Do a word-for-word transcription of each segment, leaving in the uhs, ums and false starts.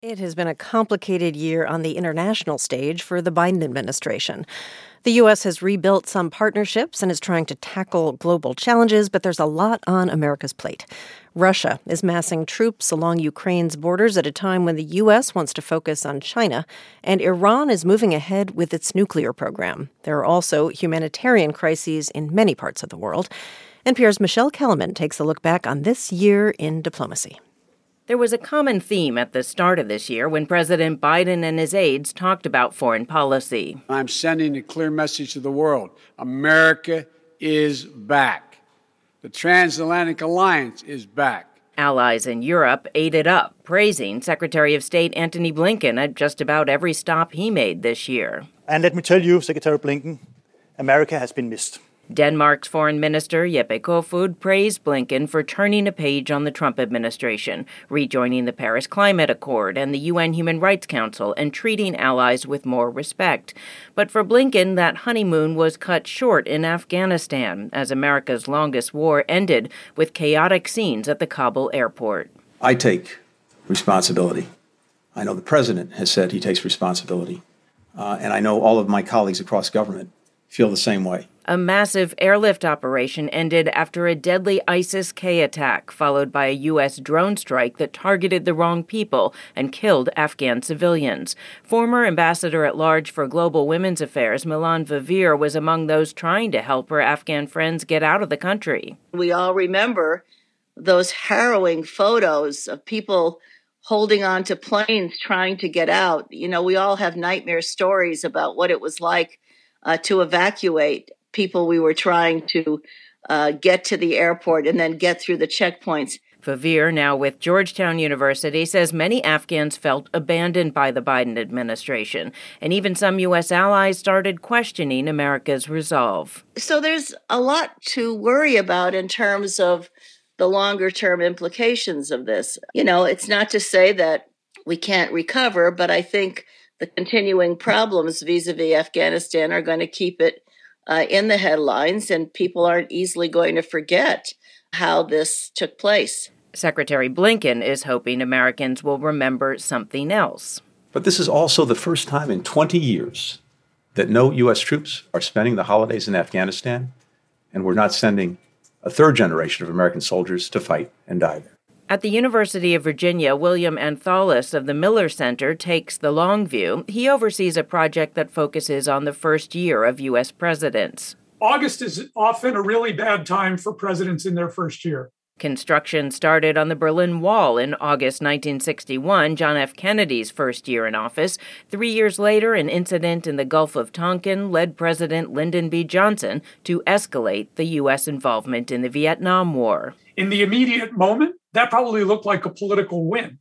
It has been a complicated year on the international stage for the Biden administration. The U S has rebuilt some partnerships and is trying to tackle global challenges, but there's a lot on America's plate. Russia is massing troops along Ukraine's borders at a time when the U S wants to focus on China, and Iran is moving ahead with its nuclear program. There are also humanitarian crises in many parts of the world. N P R's Michelle Kellerman takes a look back on this year in diplomacy. There was a common theme at the start of this year when President Biden and his aides talked about foreign policy. I'm sending a clear message to the world. America is back. The transatlantic alliance is back. Allies in Europe ate it up, praising Secretary of State Antony Blinken at just about every stop he made this year. And let me tell you, Secretary Blinken, America has been missed. Denmark's Foreign Minister Jeppe Kofod praised Blinken for turning a page on the Trump administration, rejoining the Paris Climate Accord and the U N Human Rights Council, and treating allies with more respect. But for Blinken, that honeymoon was cut short in Afghanistan as America's longest war ended with chaotic scenes at the Kabul airport. I take responsibility. I know the president has said he takes responsibility. Uh, and I know all of my colleagues across government feel the same way. A massive airlift operation ended after a deadly ISIS-K attack, followed by a U S drone strike that targeted the wrong people and killed Afghan civilians. Former Ambassador-at-Large for Global Women's Affairs, Milan Vivir, was among those trying to help her Afghan friends get out of the country. We all remember those harrowing photos of people holding on to planes trying to get out. You know, we all have nightmare stories about what it was like uh, to evacuate people we were trying to uh, get to the airport and then get through the checkpoints. Vivir, now with Georgetown University, says many Afghans felt abandoned by the Biden administration, and even some U S allies started questioning America's resolve. So there's a lot to worry about in terms of the longer-term implications of this. You know, it's not to say that we can't recover, but I think the continuing problems vis-a-vis Afghanistan are going to keep it Uh, in the headlines, and people aren't easily going to forget how this took place. Secretary Blinken is hoping Americans will remember something else. But this is also the first time in twenty years that no U S troops are spending the holidays in Afghanistan, and we're not sending a third generation of American soldiers to fight and die there. At the University of Virginia, William Antholis of the Miller Center takes the long view. He oversees a project that focuses on the first year of U S presidents. August is often a really bad time for presidents in their first year. Construction started on the Berlin Wall in August nineteen sixty-one, John F. Kennedy's first year in office. Three years later, an incident in the Gulf of Tonkin led President Lyndon B. Johnson to escalate the U S involvement in the Vietnam War. In the immediate moment, that probably looked like a political win.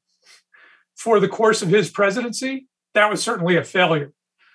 For the course of his presidency, that was certainly a failure.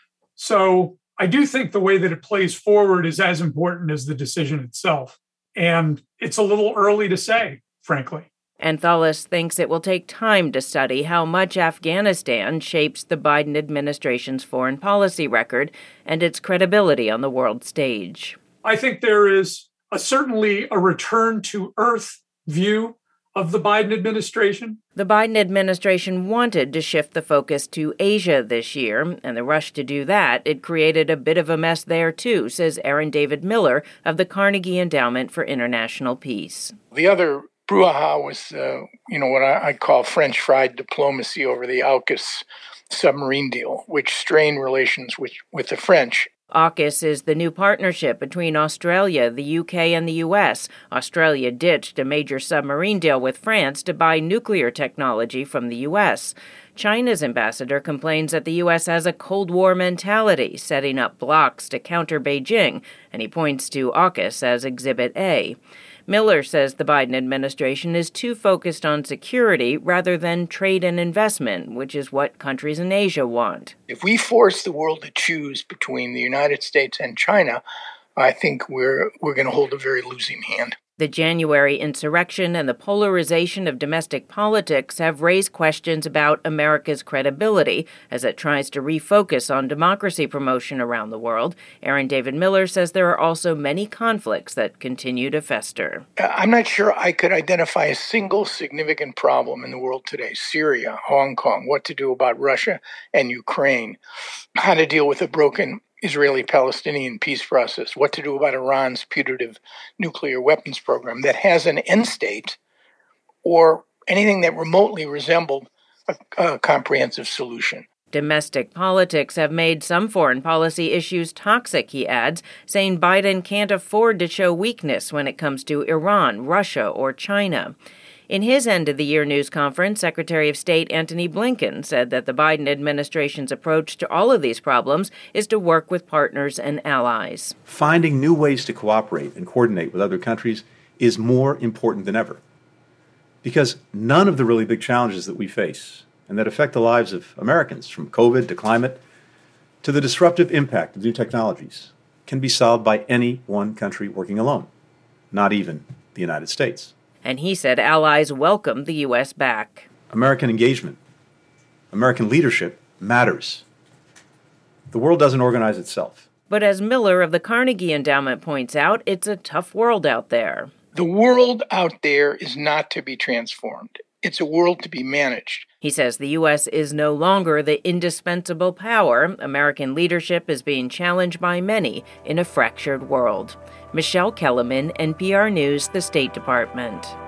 So I do think the way that it plays forward is as important as the decision itself. And it's a little early to say, frankly. Antholis thinks it will take time to study how much Afghanistan shapes the Biden administration's foreign policy record and its credibility on the world stage. I think there is a, certainly a return to earth view of the Biden administration. The Biden administration wanted to shift the focus to Asia this year, and the rush to do that, it created a bit of a mess there too, says Aaron David Miller of the Carnegie Endowment for International Peace. The other brouhaha was, uh, you know, what I, I call French fried diplomacy over the AUKUS submarine deal, which strained relations with, with the French. AUKUS is the new partnership between Australia, the U K, and the U S. Australia ditched a major submarine deal with France to buy nuclear technology from the U S. China's ambassador complains that the U S has a Cold War mentality, setting up blocks to counter Beijing, and he points to AUKUS as Exhibit A. Miller says the Biden administration is too focused on security rather than trade and investment, which is what countries in Asia want. If we force the world to choose between the United States and China, I think we're we're going to hold a very losing hand. The January insurrection and the polarization of domestic politics have raised questions about America's credibility as it tries to refocus on democracy promotion around the world. Aaron David Miller says there are also many conflicts that continue to fester. I'm not sure I could identify a single significant problem in the world today. Syria, Hong Kong, what to do about Russia and Ukraine, how to deal with a broken Israeli-Palestinian peace process, what to do about Iran's putative nuclear weapons program that has an end state, or anything that remotely resembled a, a comprehensive solution. Domestic politics have made some foreign policy issues toxic, he adds, saying Biden can't afford to show weakness when it comes to Iran, Russia, or China. In his end-of-the-year news conference, Secretary of State Antony Blinken said that the Biden administration's approach to all of these problems is to work with partners and allies. Finding new ways to cooperate and coordinate with other countries is more important than ever. Because none of the really big challenges that we face and that affect the lives of Americans, from COVID to climate to the disruptive impact of new technologies, can be solved by any one country working alone, not even the United States. And he said allies welcome the U S back. American engagement, American leadership matters. The world doesn't organize itself. But as Miller of the Carnegie Endowment points out, it's a tough world out there. The world out there is not to be transformed. It's a world to be managed. He says the U S is no longer the indispensable power. American leadership is being challenged by many in a fractured world. Michelle Kellerman, N P R News, the State Department.